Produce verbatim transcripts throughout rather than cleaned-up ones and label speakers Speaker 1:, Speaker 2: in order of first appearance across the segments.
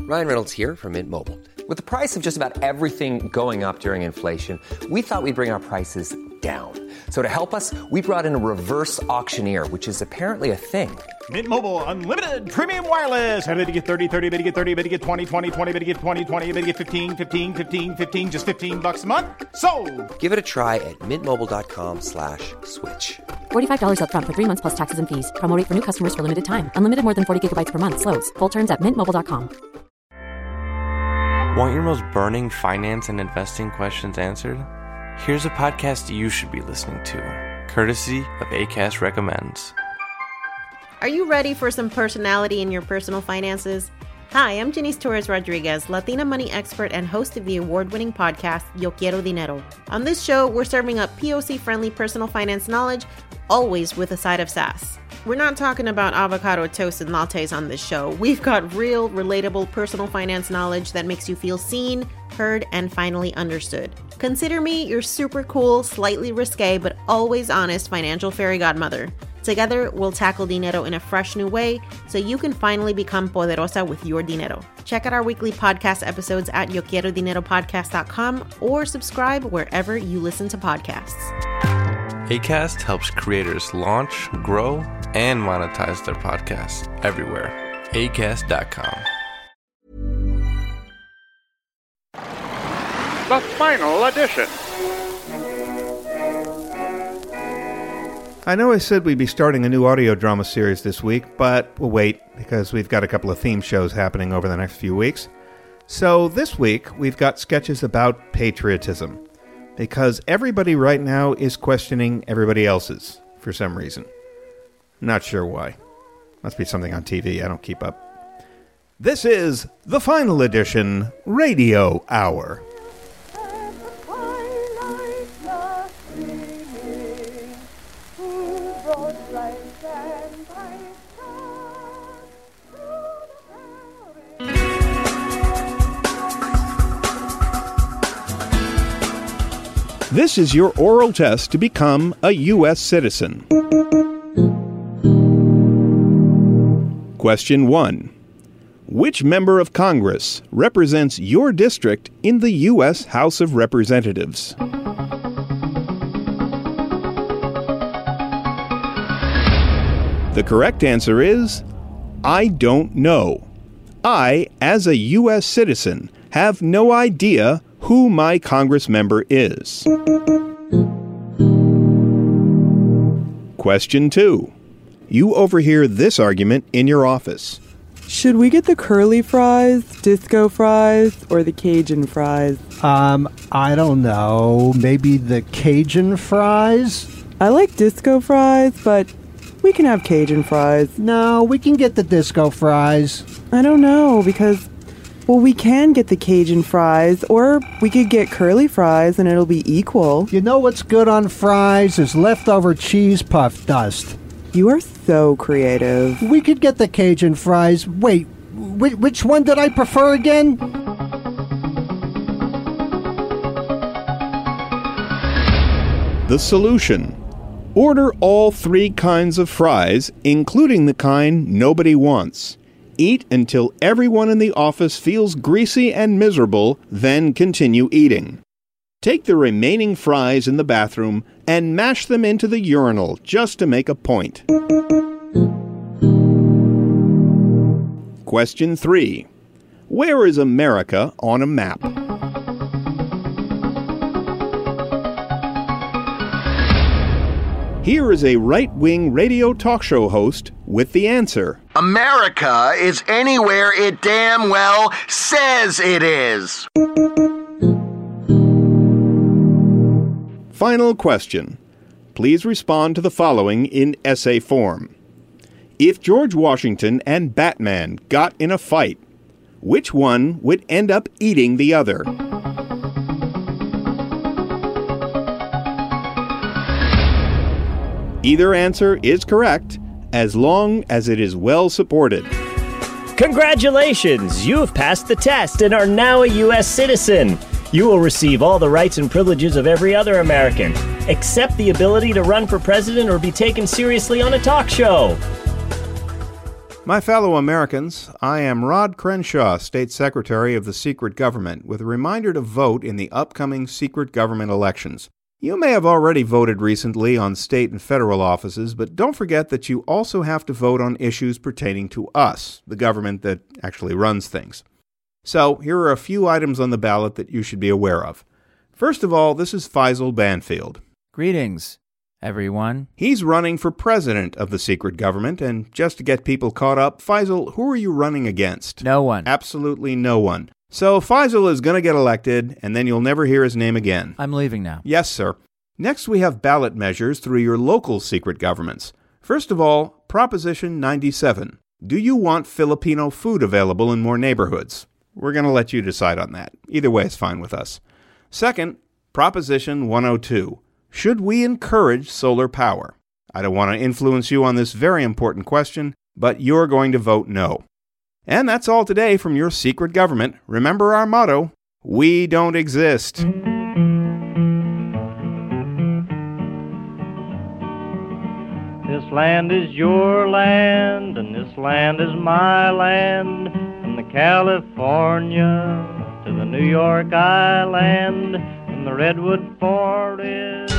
Speaker 1: Ryan Reynolds here from Mint Mobile. With the price of just about everything going up during inflation, we thought we'd bring our prices down. So to help us, we brought in a reverse auctioneer, which is apparently a thing.
Speaker 2: Mint Mobile Unlimited Premium Wireless. How to get thirty, thirty, how to get thirty, how to get twenty, twenty, twenty, how to get twenty, twenty, how to get fifteen, fifteen, fifteen, fifteen, just fifteen bucks a month? Sold!
Speaker 1: Give it a try at mintmobile.com slash switch.
Speaker 3: forty-five dollars up front for three months plus taxes and fees. Promo rate for new customers for limited time. Unlimited more than forty gigabytes per month. Slows full terms at mint mobile dot com.
Speaker 4: Want your most burning finance and investing questions answered? Here's a podcast you should be listening to, courtesy of Acast Recommends.
Speaker 5: Are you ready for some personality in your personal finances? Hi, I'm Janice Torres Rodriguez, Latina money expert and host of the award-winning podcast, Yo Quiero Dinero. On this show, we're serving up P O C-friendly personal finance knowledge, always with a side of sass. We're not talking about avocado toast and lattes on this show. We've got real, relatable personal finance knowledge that makes you feel seen, heard, and finally understood. Consider me your super cool, slightly risque, but always honest financial fairy godmother. Together, we'll tackle dinero in a fresh new way so you can finally become poderosa with your dinero. Check out our weekly podcast episodes at yo quiero dinero podcast dot com or subscribe wherever you listen to podcasts.
Speaker 4: Acast helps creators launch, grow, and monetize their podcasts everywhere. acast dot com.
Speaker 6: The final edition.
Speaker 7: I know I said we'd be starting a new audio drama series this week, but we'll wait because we've got a couple of theme shows happening over the next few weeks. So this week, we've got sketches about patriotism, because everybody right now is questioning everybody else's for some reason. Not sure why. Must be something on T V, I don't keep up. This is the Final Edition Radio Hour. This is your oral test to become a U S citizen. Question one. Which member of Congress represents your district in the U S House of Representatives? The correct answer is, I don't know. I, as a U S citizen, have no idea who my Congress member is. Question two. You overhear this argument in your office.
Speaker 8: Should we get the curly fries, disco fries, or the Cajun fries?
Speaker 9: Um, I don't know. Maybe the Cajun fries?
Speaker 8: I like disco fries, but we can have Cajun fries.
Speaker 9: No, we can get the disco fries.
Speaker 8: I don't know, because, well, we can get the Cajun fries, or we could get curly fries and it'll be equal.
Speaker 9: You know what's good on fries is leftover cheese puff dust.
Speaker 8: You are so creative.
Speaker 9: We could get the Cajun fries. Wait, wh- which one did I prefer again?
Speaker 7: The solution. Order all three kinds of fries, including the kind nobody wants. Eat until everyone in the office feels greasy and miserable, then continue eating. Take the remaining fries in the bathroom and mash them into the urinal just to make a point. Question three. Where is America on a map? Here is a right-wing radio talk show host with the answer.
Speaker 10: America is anywhere it damn well says it is.
Speaker 7: Final question. Please respond to the following in essay form. If George Washington and Batman got in a fight, which one would end up eating the other? Either answer is correct, as long as it is well supported.
Speaker 11: Congratulations! You have passed the test and are now a U S citizen. You will receive all the rights and privileges of every other American, except the ability to run for president or be taken seriously on a talk show.
Speaker 7: My fellow Americans, I am Rod Crenshaw, State Secretary of the Secret Government, with a reminder to vote in the upcoming secret government elections. You may have already voted recently on state and federal offices, but don't forget that you also have to vote on issues pertaining to us, the government that actually runs things. So, here are a few items on the ballot that you should be aware of. First of all, this is Faisal Banfield.
Speaker 12: Greetings, everyone.
Speaker 7: He's running for president of the secret government, and just to get people caught up, Faisal, who are you running against?
Speaker 12: No one.
Speaker 7: Absolutely no one. So Faisal is going to get elected, and then you'll never hear his name again.
Speaker 12: I'm leaving now.
Speaker 7: Yes, sir. Next, we have ballot measures through your local secret governments. First of all, Proposition ninety-seven. Do you want Filipino food available in more neighborhoods? We're going to let you decide on that. Either way is fine with us. Second, Proposition one oh two. Should we encourage solar power? I don't want to influence you on this very important question, but you're going to vote no. And that's all today from your secret government. Remember our motto, we don't exist.
Speaker 13: This land is your land, and this land is my land, from the California to the New York Island, from the Redwood Forest.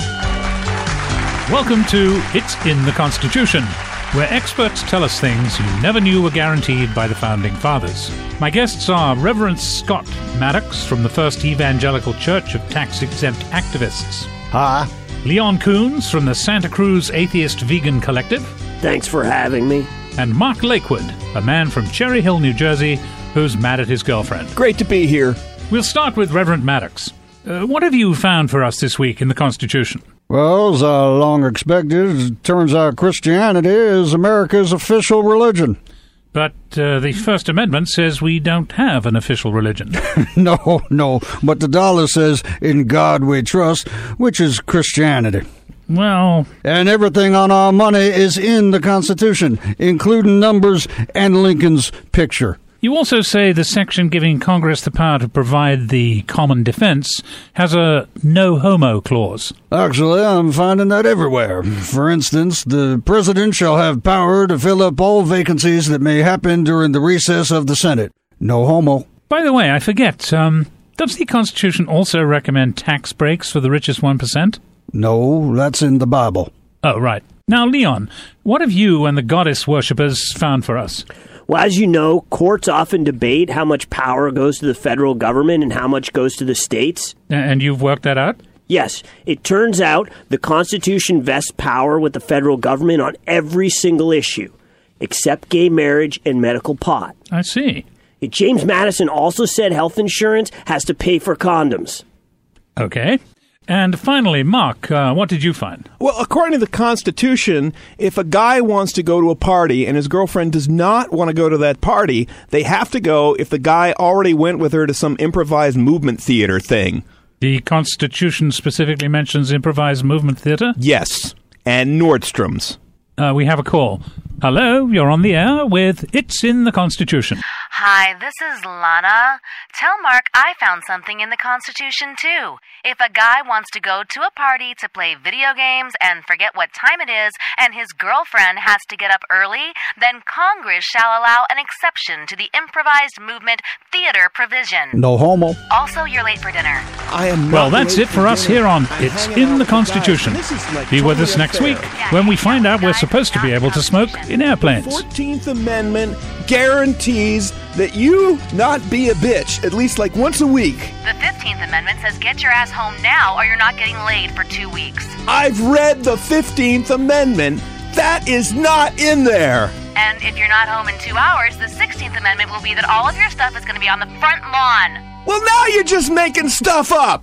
Speaker 14: Welcome to It's in the Constitution, where experts tell us things you never knew were guaranteed by the Founding Fathers. My guests are Reverend Scott Maddox from the First Evangelical Church of Tax-Exempt Activists.
Speaker 15: Hi.
Speaker 14: Leon Coons from the Santa Cruz Atheist Vegan Collective.
Speaker 15: Thanks for having me.
Speaker 14: And Mark Lakewood, a man from Cherry Hill, New Jersey, who's mad at his girlfriend.
Speaker 15: Great to be here.
Speaker 14: We'll start with Reverend Maddox. Uh, what have you found for us this week in the Constitution?
Speaker 9: Well, as I long expected, it turns out Christianity is America's official religion.
Speaker 14: But uh, the First Amendment says we don't have an official religion.
Speaker 9: no, no, but the dollar says, in God we trust, which is Christianity.
Speaker 14: Well...
Speaker 9: And everything on our money is in the Constitution, including numbers and Lincoln's picture.
Speaker 14: You also say the section giving Congress the power to provide the common defense has a no-homo clause.
Speaker 9: Actually, I'm finding that everywhere. For instance, the president shall have power to fill up all vacancies that may happen during the recess of the Senate. No homo.
Speaker 14: By the way, I forget, um, does the Constitution also recommend tax breaks for the richest one percent?
Speaker 9: No, that's in the Bible.
Speaker 14: Oh, right. Now, Leon, what have you and the goddess worshippers found for us?
Speaker 15: Well, as you know, courts often debate how much power goes to the federal government and how much goes to the states.
Speaker 14: And you've worked that out?
Speaker 15: Yes. It turns out the Constitution vests power with the federal government on every single issue, except gay marriage and medical pot.
Speaker 14: I see.
Speaker 15: James Madison also said health insurance has to pay for condoms.
Speaker 14: Okay. And finally, Mark, uh, what did you find?
Speaker 16: Well, according to the Constitution, if a guy wants to go to a party and his girlfriend does not want to go to that party, they have to go if the guy already went with her to some improvised movement theater thing.
Speaker 14: The Constitution specifically mentions improvised movement theater?
Speaker 16: Yes, and Nordstrom's.
Speaker 14: Uh, we have a call. Hello, you're on the air with It's in the Constitution.
Speaker 17: Hi, this is Lana. Tell Mark I found something in the Constitution, too. If a guy wants to go to a party to play video games and forget what time it is, and his girlfriend has to get up early, then Congress shall allow an exception to the improvised movement theater provision.
Speaker 9: No homo.
Speaker 17: Also, you're late for dinner.
Speaker 16: I am
Speaker 14: well, that's it for us here on It's in the Constitution. Be with us next week when we find out we're supposed to be able to smoke in airplanes.
Speaker 16: fourteenth Amendment guarantees that you not be a bitch at least like once a week.
Speaker 17: The fifteenth Amendment says get your ass home now or you're not getting laid for two weeks.
Speaker 16: I've read the fifteenth Amendment. That is not in there.
Speaker 17: And if you're not home in two hours, the sixteenth Amendment will be that all of your stuff is going to be on the front lawn.
Speaker 16: Well, now you're just making stuff up.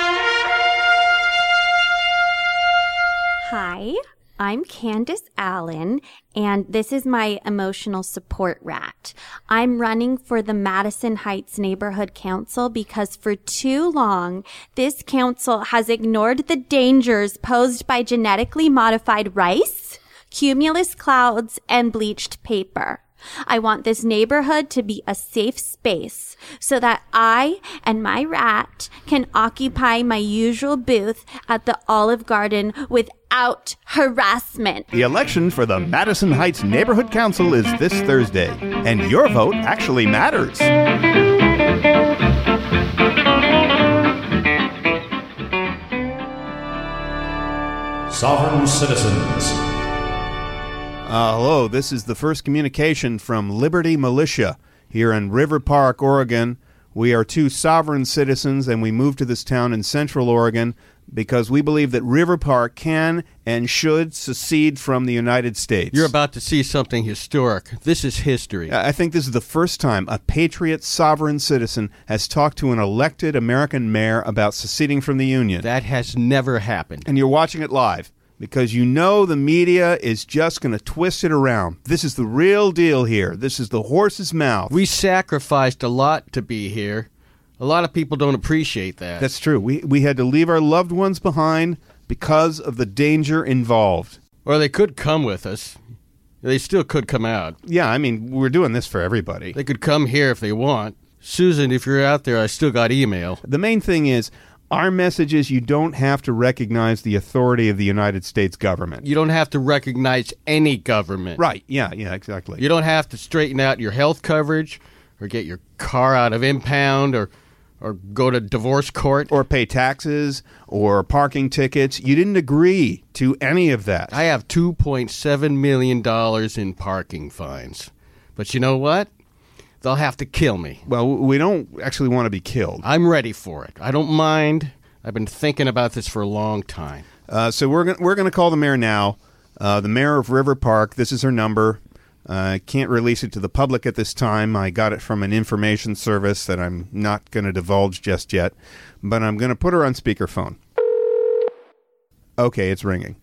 Speaker 18: Hi. I'm Candace Allen, and this is my emotional support rat. I'm running for the Madison Heights Neighborhood Council because for too long, this council has ignored the dangers posed by genetically modified rice, cumulus clouds, and bleached paper. I want this neighborhood to be a safe space so that I and my rat can occupy my usual booth at the Olive Garden with out harassment.
Speaker 7: The election for the Madison Heights Neighborhood Council is this Thursday, and your vote actually matters.
Speaker 19: Sovereign Citizens.
Speaker 7: Uh, hello, this is the first communication from Liberty Militia here in River Park, Oregon. We are two sovereign citizens, and we moved to this town in Central Oregon because we believe that River Park can and should secede from the United States.
Speaker 20: You're about to see something historic. This is history.
Speaker 7: I think this is the first time a patriot sovereign citizen has talked to an elected American mayor about seceding from the Union.
Speaker 20: That has never happened.
Speaker 7: And you're watching it live because you know the media is just going to twist it around. This is the real deal here. This is the horse's mouth.
Speaker 20: We sacrificed a lot to be here. A lot of people don't appreciate that.
Speaker 7: That's true. We we had to leave our loved ones behind because of the danger involved.
Speaker 20: Or they could come with us. They still could come out.
Speaker 7: Yeah, I mean, we're doing this for everybody.
Speaker 20: They could come here if they want. Susan, if you're out there, I still got email.
Speaker 7: The main thing is, our message is you don't have to recognize the authority of the United States government.
Speaker 20: You don't have to recognize any government.
Speaker 7: Right, yeah, yeah, exactly.
Speaker 20: You don't have to straighten out your health coverage or get your car out of impound or, or go to divorce court.
Speaker 7: Or pay taxes or parking tickets. You didn't agree to any of that.
Speaker 20: I have two point seven million dollars in parking fines. But you know what? They'll have to kill me.
Speaker 7: Well, we don't actually want to be killed.
Speaker 20: I'm ready for it. I don't mind. I've been thinking about this for a long time.
Speaker 7: Uh, so we're going we're going to call the mayor now. Uh, the mayor of River Park. This is her number. I uh, can't release it to the public at this time. I got it from an information service that I'm not going to divulge just yet. But I'm going to put her on speakerphone. Okay, it's ringing.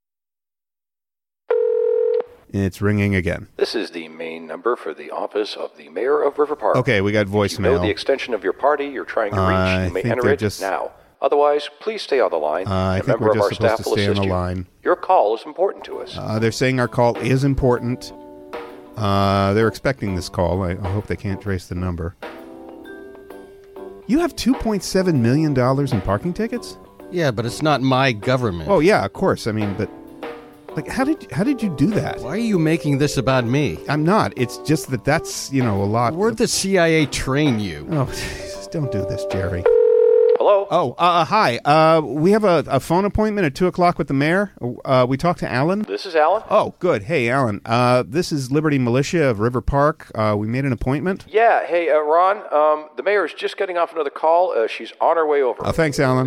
Speaker 7: It's ringing again.
Speaker 21: This is the main number for the office of the mayor of River Park.
Speaker 7: Okay, we got voicemail.
Speaker 21: If you know the extension of your party you're trying to reach,
Speaker 7: uh,
Speaker 21: you may enter it
Speaker 7: just...
Speaker 21: now. Otherwise, please stay on the line.
Speaker 7: Uh, I
Speaker 21: A
Speaker 7: think
Speaker 21: member
Speaker 7: we're
Speaker 21: of
Speaker 7: just
Speaker 21: our
Speaker 7: supposed
Speaker 21: staff
Speaker 7: to
Speaker 21: will
Speaker 7: stay on
Speaker 21: assist
Speaker 7: the
Speaker 21: you.
Speaker 7: line.
Speaker 21: Your call is important to us.
Speaker 7: Uh, they're saying our call is important. Uh, they're expecting this call. I, I hope they can't trace the number. You have two point seven million dollars in parking tickets?
Speaker 20: Yeah, but it's not my government.
Speaker 7: Oh, yeah, of course. I mean, but... Like, how did how did you do that?
Speaker 20: Why are you making this about me?
Speaker 7: I'm not. It's just that that's, you know, a lot.
Speaker 20: Where'd the C I A train you?
Speaker 7: Oh, Jesus, don't do this, Jerry.
Speaker 21: Hello?
Speaker 7: Oh, uh, hi. Uh, we have a, a phone appointment at two o'clock with the mayor. Uh, we talked to Alan.
Speaker 21: This is Alan.
Speaker 7: Oh, good. Hey, Alan. Uh, this is Liberty Militia of River Park. Uh, we made an appointment.
Speaker 21: Yeah, hey, uh, Ron, um, the mayor is just getting off another call. Uh, she's on her way over.
Speaker 7: Uh, thanks, Alan.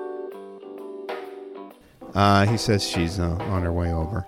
Speaker 7: Uh, he says she's uh, on her way over.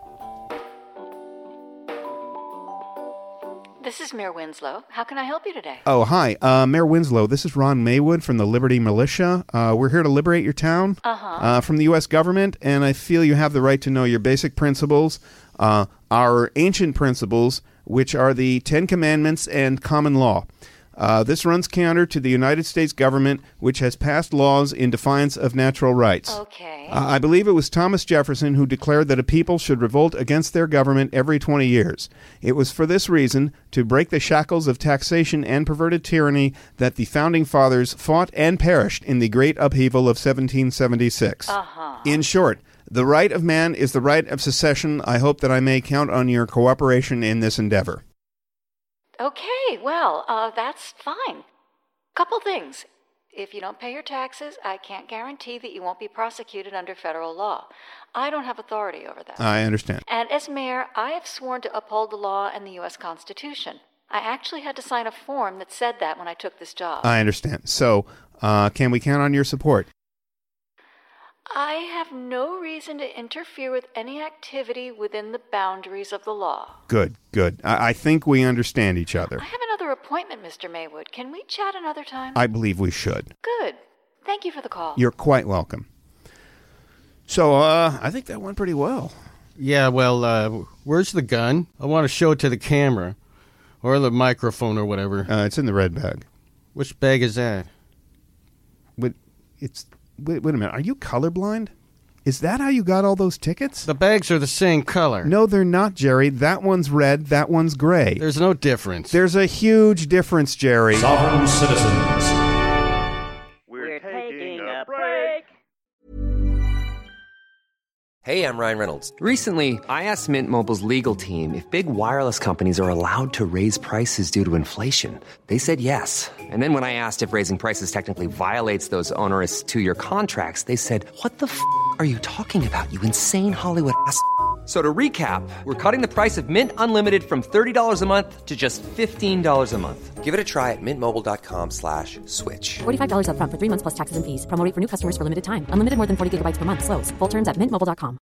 Speaker 22: This is Mayor Winslow. How can I help you today?
Speaker 7: Oh, hi. Uh, Mayor Winslow, this is Ron Maywood from the Liberty Militia. Uh, we're here to liberate your town
Speaker 22: uh-huh.
Speaker 7: uh, from the U S government, and I feel you have the right to know your basic principles, uh, our ancient principles, which are the Ten Commandments and common law. Uh, this runs counter to the United States government, which has passed laws in defiance of natural rights.
Speaker 22: Okay.
Speaker 7: Uh, I believe it was Thomas Jefferson who declared that a people should revolt against their government every twenty years. It was for this reason, to break the shackles of taxation and perverted tyranny, that the Founding Fathers fought and perished in the great upheaval of seventeen seventy-six.
Speaker 22: Uh-huh.
Speaker 7: In short, the right of man is the right of secession. I hope that I may count on your cooperation in this endeavor.
Speaker 22: Okay, well, uh, that's fine. Couple things. If you don't pay your taxes, I can't guarantee that you won't be prosecuted under federal law. I don't have authority over that.
Speaker 7: I understand.
Speaker 22: And as mayor, I have sworn to uphold the law and the U S Constitution. I actually had to sign a form that said that when I took this job.
Speaker 7: I understand. So, uh, can we count on your support?
Speaker 22: I have no reason to interfere with any activity within the boundaries of the law.
Speaker 7: Good, good. I, I think we understand each other.
Speaker 22: I have another appointment, Mister Maywood. Can we chat another time?
Speaker 7: I believe we should.
Speaker 22: Good. Thank you for the call.
Speaker 7: You're quite welcome. So, uh, I think that went pretty well.
Speaker 20: Yeah, well, uh, where's the gun? I want to show it to the camera. Or the microphone or whatever.
Speaker 7: Uh, it's in the red bag.
Speaker 20: Which bag is that?
Speaker 7: But it's... Wait, wait a minute. Are you colorblind? Is that how you got all those tickets?
Speaker 20: The bags are the same color.
Speaker 7: No, they're not, Jerry. That one's red. That one's gray.
Speaker 20: There's no difference.
Speaker 7: There's a huge difference, Jerry.
Speaker 19: Sovereign citizens.
Speaker 23: We're taking a break.
Speaker 1: Hey, I'm Ryan Reynolds. Recently, I asked Mint Mobile's legal team if big wireless companies are allowed to raise prices due to inflation. They said yes. And then when I asked if raising prices technically violates those onerous two-year contracts, they said, what the f*** are you talking about, you insane Hollywood ass f- So to recap, we're cutting the price of Mint Unlimited from thirty dollars a month to just fifteen dollars a month. Give it a try at mintmobile.com slash switch.
Speaker 3: forty-five dollars up front for three months plus taxes and fees. Promo rate for new customers for limited time. Unlimited more than forty gigabytes per month. Slows full terms at mint mobile dot com.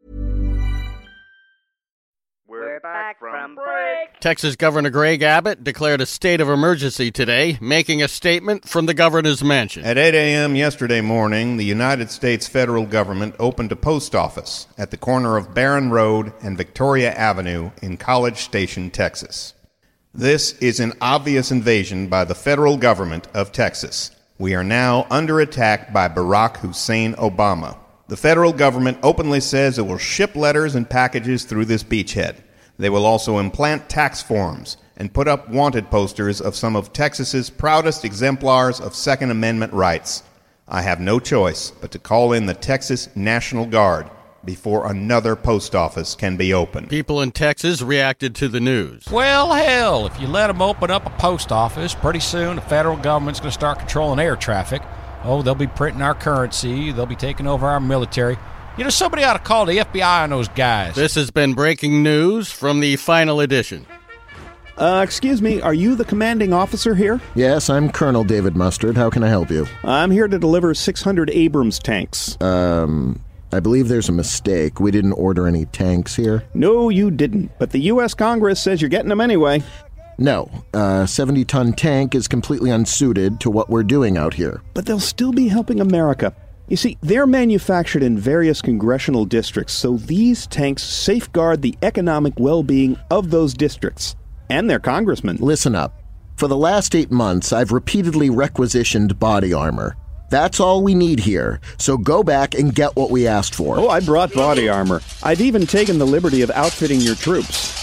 Speaker 6: We're back from break.
Speaker 20: Texas Governor Greg Abbott declared a state of emergency today, making a statement from the governor's mansion.
Speaker 7: At eight a.m. yesterday morning, the United States federal government opened a post office at the corner of Barron Road and Victoria Avenue in College Station, Texas. This is an obvious invasion by the federal government of Texas. We are now under attack by Barack Hussein Obama. The federal government openly says it will ship letters and packages through this beachhead. They will also implant tax forms and put up wanted posters of some of Texas's proudest exemplars of Second Amendment rights. I have no choice but to call in the Texas National Guard before another post office can be opened.
Speaker 20: People in Texas reacted to the news.
Speaker 2: Well, hell, if you let them open up a post office, pretty soon the federal government's going to start controlling air traffic. Oh, they'll be printing our currency. They'll be taking over our military. You know, somebody ought to call the F B I on those guys.
Speaker 20: This has been breaking news from the final edition.
Speaker 16: Uh, excuse me, are you the commanding officer here?
Speaker 23: Yes, I'm Colonel David Mustard. How can I help you?
Speaker 16: I'm here to deliver six hundred Abrams tanks.
Speaker 23: Um, I believe there's a mistake. We didn't order any tanks here.
Speaker 16: No, you didn't. But the U S Congress says you're getting them anyway.
Speaker 23: No, a seventy-ton tank is completely unsuited to what we're doing out here.
Speaker 16: But they'll still be helping America. You see, they're manufactured in various congressional districts, so these tanks safeguard the economic well-being of those districts and their congressmen.
Speaker 23: Listen up. For the last eight months, I've repeatedly requisitioned body armor. That's all we need here, so go back and get what we asked for.
Speaker 16: Oh, I brought body armor. I've even taken the liberty of outfitting your troops.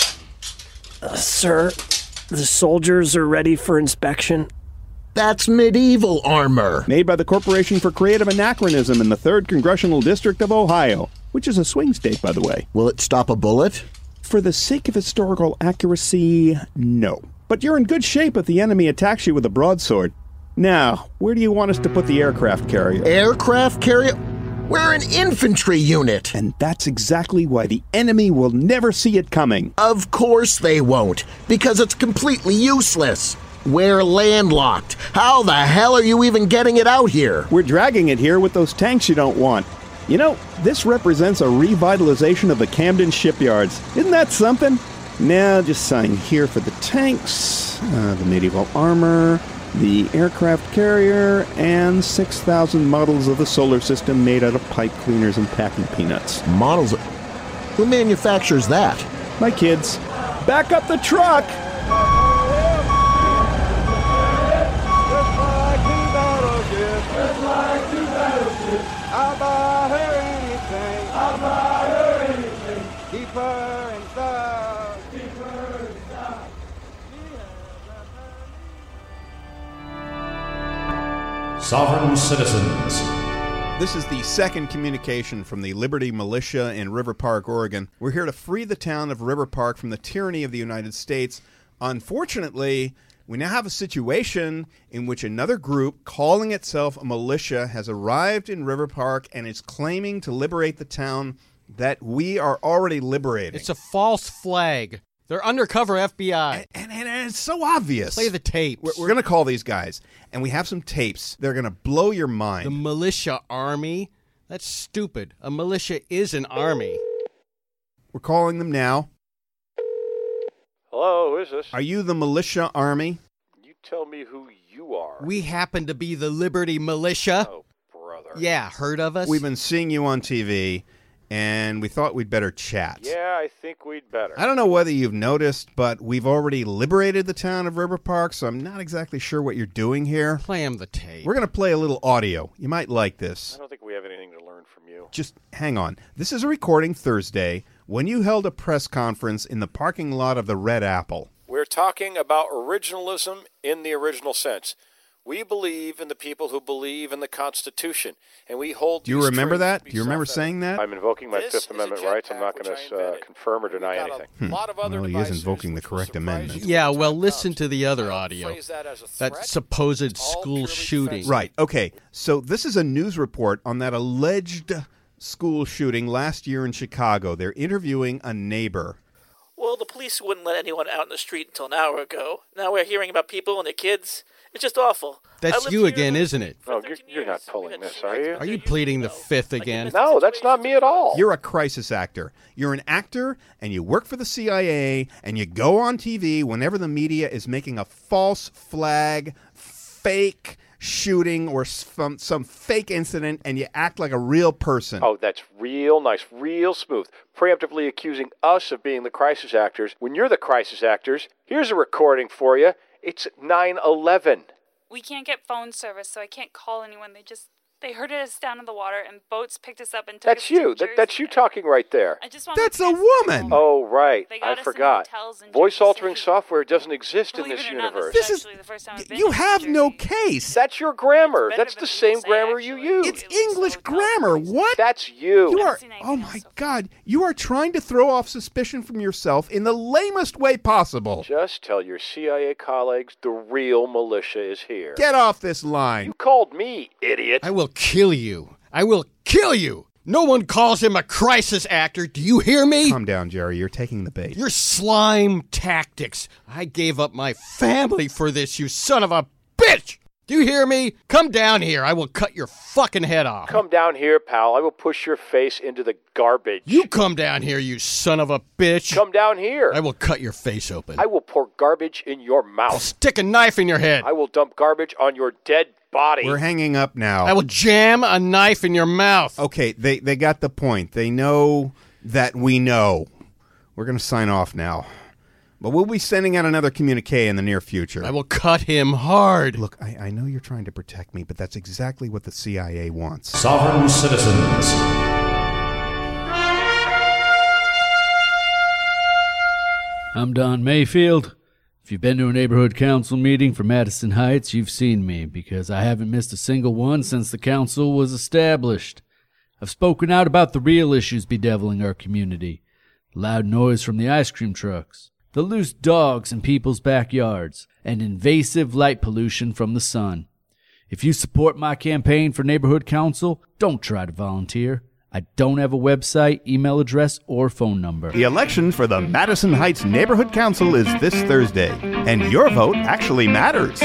Speaker 15: Uh, sir, the soldiers are ready for inspection.
Speaker 23: That's medieval armor.
Speaker 16: Made by the Corporation for Creative Anachronism in the third Congressional District of Ohio, which is a swing state, by the way.
Speaker 23: Will it stop a bullet?
Speaker 16: For the sake of historical accuracy, no. But you're in good shape if the enemy attacks you with a broadsword. Now, where do you want us to put the aircraft carrier?
Speaker 23: Aircraft carrier? We're an infantry unit.
Speaker 16: And that's exactly why the enemy will never see it coming.
Speaker 23: Of course they won't, because it's completely useless. We're landlocked. How the hell are you even getting it out here?
Speaker 16: We're dragging it here with those tanks you don't want. You know, this represents a revitalization of the Camden shipyards. Isn't that something? Now, just sign here for the tanks, uh, the medieval armor, the aircraft carrier, and six thousand models of the solar system made out of pipe cleaners and packing peanuts.
Speaker 23: Models? Of... Who manufactures that?
Speaker 16: My kids. Back up the truck!
Speaker 6: I'll buy her anything. I'll buy her anything. Keep her in style. Keep her in style.
Speaker 19: Sovereign citizens.
Speaker 7: This is the second communication from the Liberty Militia in River Park, Oregon. We're here to free the town of River Park from the tyranny of the United States. Unfortunately, we now have a situation in which another group calling itself a militia has arrived in River Park and is claiming to liberate the town that we are already liberating.
Speaker 20: It's a false flag. They're undercover F B I.
Speaker 7: And, and, and it's so obvious.
Speaker 20: Play the tapes.
Speaker 7: We're, we're going to call these guys, and we have some tapes. They're going to blow your mind.
Speaker 20: The militia army? That's stupid. A militia is an army.
Speaker 7: We're calling them now.
Speaker 21: Hello, who is this?
Speaker 7: Are you the militia army?
Speaker 21: You tell me who you are.
Speaker 20: We happen to be the Liberty Militia.
Speaker 21: Oh, brother.
Speaker 20: Yeah, heard of us?
Speaker 7: We've been seeing you on T V, and we thought we'd better chat.
Speaker 21: Yeah, I think we'd better.
Speaker 7: I don't know whether you've noticed, but we've already liberated the town of River Park, so I'm not exactly sure what you're doing here.
Speaker 20: Play him the tape.
Speaker 7: We're going to play a little audio. You might like this.
Speaker 21: I don't think we have anything to learn from you.
Speaker 7: Just hang on. This is a recording Thursday when you held a press conference in the parking lot of the Red Apple.
Speaker 21: We're talking about originalism in the original sense.
Speaker 4: We believe in the people who believe in the Constitution, and we hold.
Speaker 7: Do you remember that? Do you remember saying that?
Speaker 21: I'm invoking my Fifth Amendment rights. I'm not going to uh, confirm or deny anything.
Speaker 7: Hmm. Well, he is invoking the correct amendment.
Speaker 20: Yeah, well, listen to the other audio. That supposed school shooting.
Speaker 16: Right, okay. So this is a news report on that alleged school shooting last year in Chicago. They're interviewing a neighbor.
Speaker 5: Well, the police wouldn't let anyone out in the street until an hour ago. Now we're hearing about people and their kids. It's just awful.
Speaker 20: That's you again, isn't it?
Speaker 21: No, you're, you're not pulling this, are you?
Speaker 20: Are you pleading the fifth again?
Speaker 21: No, that's not me at all.
Speaker 16: You're a crisis actor. You're an actor, and you work for the C I A, and you go on T V whenever the media is making a false flag, fake shooting, or some, some fake incident, and you act like a real person.
Speaker 21: Oh, that's real nice, real smooth. Preemptively accusing us of being the crisis actors. When you're the crisis actors, here's a recording for you. It's nine eleven.
Speaker 8: We can't get phone service, so I can't call anyone. They just, they herded us down in the water, and boats picked us up and took
Speaker 21: That's
Speaker 8: us
Speaker 21: you.
Speaker 8: to
Speaker 21: That, that's you talking right there.
Speaker 8: I just
Speaker 16: That's a woman.
Speaker 21: Oh, right.
Speaker 8: They got
Speaker 21: I
Speaker 8: us in
Speaker 21: forgot.
Speaker 8: hotels in
Speaker 21: Voice-altering software doesn't exist in
Speaker 8: Believe
Speaker 21: this
Speaker 8: it or not,
Speaker 21: universe.
Speaker 8: this is actually the first time I've been
Speaker 16: You
Speaker 8: to
Speaker 16: have
Speaker 8: New
Speaker 16: no
Speaker 8: Jersey.
Speaker 16: case.
Speaker 21: That's your grammar. That's the same grammar you use.
Speaker 16: It's English grammar. What?
Speaker 21: That's you.
Speaker 16: You are. Oh my God! You are trying to throw off suspicion from yourself in the lamest way possible.
Speaker 21: Just tell your C I A colleagues the real militia is here.
Speaker 16: Get off this line.
Speaker 21: You called me, idiot.
Speaker 20: I will kill you. I will kill you. No one calls him a crisis actor. Do you hear me?
Speaker 16: Calm down, Jerry. You're taking the bait.
Speaker 20: Your slime tactics. I gave up my family for this, you son of a bitch. Do you hear me? Come down here. I will cut your fucking head off.
Speaker 21: Come down here, pal. I will push your face into the garbage.
Speaker 20: You come down here, you son of a bitch.
Speaker 21: Come down here.
Speaker 20: I will cut your face open.
Speaker 21: I will pour garbage in your mouth.
Speaker 20: I'll stick a knife in your head.
Speaker 21: I will dump garbage on your dead body.
Speaker 16: We're hanging up now.
Speaker 20: I will jam a knife in your mouth.
Speaker 16: Okay, they, they got the point. They know that we know. We're going to sign off now. But we'll be sending out another communique in the near future.
Speaker 20: I will cut him hard.
Speaker 16: Look, I, I know you're trying to protect me, but that's exactly what the C I A wants.
Speaker 19: Sovereign citizens.
Speaker 24: I'm Don Mayfield. If you've been to a neighborhood council meeting for Madison Heights, you've seen me, because I haven't missed a single one since the council was established. I've spoken out about the real issues bedeviling our community. The loud noise from the ice cream trucks, the loose dogs in people's backyards, and invasive light pollution from the sun. If you support my campaign for neighborhood council, don't try to volunteer. I don't have a website, email address, or phone number.
Speaker 16: The election for the Madison Heights Neighborhood Council is this Thursday, and your vote actually matters.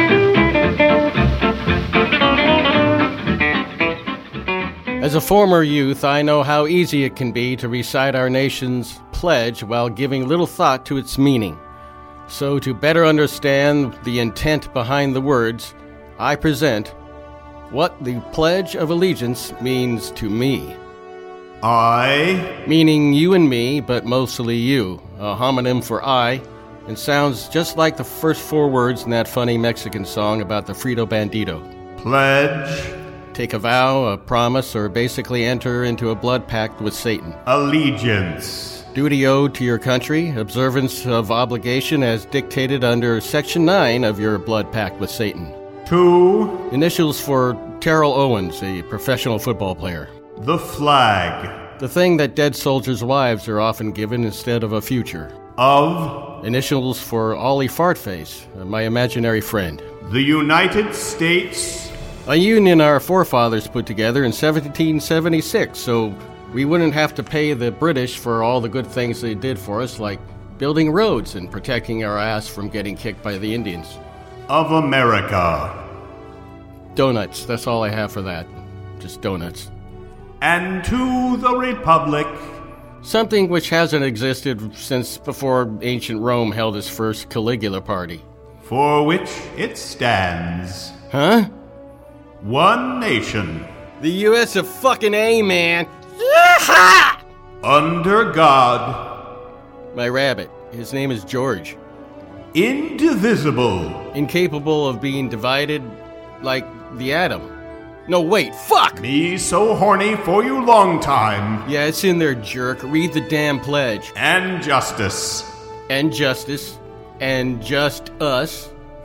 Speaker 20: As a former youth, I know how easy it can be to recite our nation's pledge while giving little thought to its meaning. So, to better understand the intent behind the words, I present what the Pledge of Allegiance means to me.
Speaker 16: I...
Speaker 20: Meaning you and me, but mostly you. A homonym for I, and sounds just like the first four words in that funny Mexican song about the Frito Bandito.
Speaker 16: Pledge...
Speaker 20: Take a vow, a promise, or basically enter into a blood pact with Satan.
Speaker 16: Allegiance.
Speaker 20: Duty owed to your country, observance of obligation as dictated under Section nine of your blood pact with Satan.
Speaker 16: Two.
Speaker 20: Initials for Terrell Owens, a professional football player.
Speaker 16: The flag.
Speaker 20: The thing that dead soldiers' wives are often given instead of a future.
Speaker 16: Of.
Speaker 20: Initials for Ollie Fartface, my imaginary friend.
Speaker 16: The United States.
Speaker 20: A union our forefathers put together in seventeen seventy-six, so we wouldn't have to pay the British for all the good things they did for us, like building roads and protecting our ass from getting kicked by the Indians.
Speaker 16: Of America.
Speaker 20: Donuts, that's all I have for that. Just donuts.
Speaker 16: And to the Republic.
Speaker 20: Something which hasn't existed since before ancient Rome held its first Caligula party.
Speaker 16: For which it stands.
Speaker 20: Huh?
Speaker 16: One nation.
Speaker 20: The U S of fucking A, man. Yeehaw!
Speaker 16: Under God.
Speaker 20: My rabbit. His name is George.
Speaker 16: Indivisible.
Speaker 20: Incapable of being divided like the atom. No, wait, fuck!
Speaker 16: Me so horny for you long time.
Speaker 20: Yeah, it's in there, jerk. Read the damn pledge.
Speaker 16: And justice.
Speaker 20: And justice. And just us.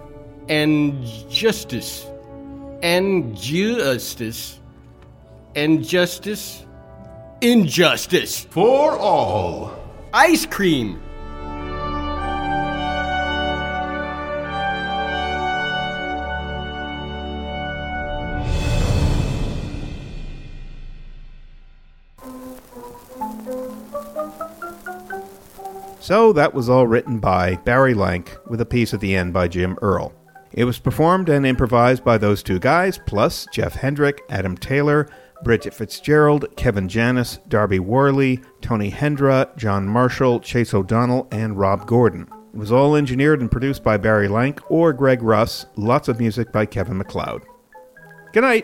Speaker 20: and justice, and justice, and justice, injustice.
Speaker 19: For all.
Speaker 20: Ice cream.
Speaker 7: So that was all written by Barry Lank, with a piece at the end by Jim Earl. It was performed and improvised by those two guys, plus Jeff Hendrick, Adam Taylor, Bridget Fitzgerald, Kevin Janis, Darby Worley, Tony Hendra, John Marshall, Chase O'Donnell, and Rob Gordon. It was all engineered and produced by Barry Lank or Greg Russ, lots of music by Kevin MacLeod. Good night!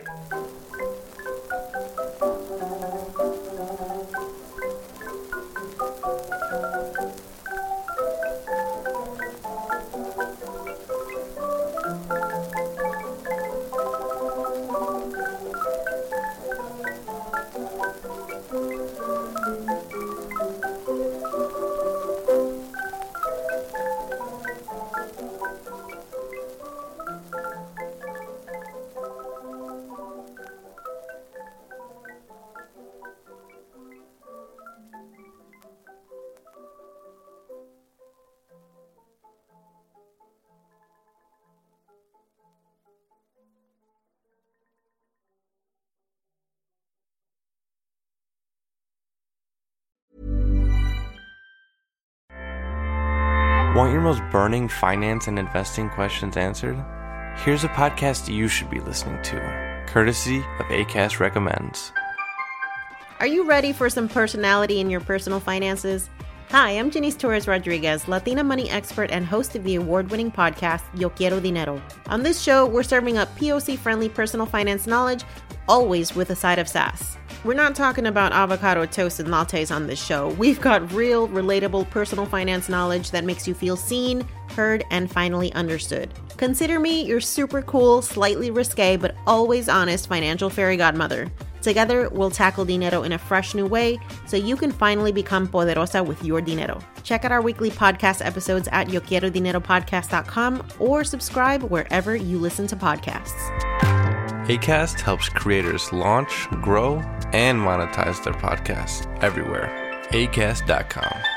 Speaker 10: Want your most burning finance and investing questions answered? Here's a podcast you should be listening to, courtesy of Acast Recommends.
Speaker 11: Are you ready for some personality in your personal finances? Hi, I'm Janice Torres Rodriguez, Latina money expert and host of the award-winning podcast Yo Quiero Dinero. On this show, we're serving up P O C-friendly personal finance knowledge, always with a side of sass. We're not talking about avocado toast and lattes on this show. We've got real, relatable personal finance knowledge that makes you feel seen, heard, and finally understood. Consider me your super cool, slightly risque, but always honest financial fairy godmother. Together, we'll tackle dinero in a fresh new way so you can finally become poderosa with your dinero. Check out our weekly podcast episodes at yo quiero dinero podcast dot com or subscribe wherever you listen to podcasts.
Speaker 10: Acast helps creators launch, grow, and monetize their podcasts everywhere. acast dot com.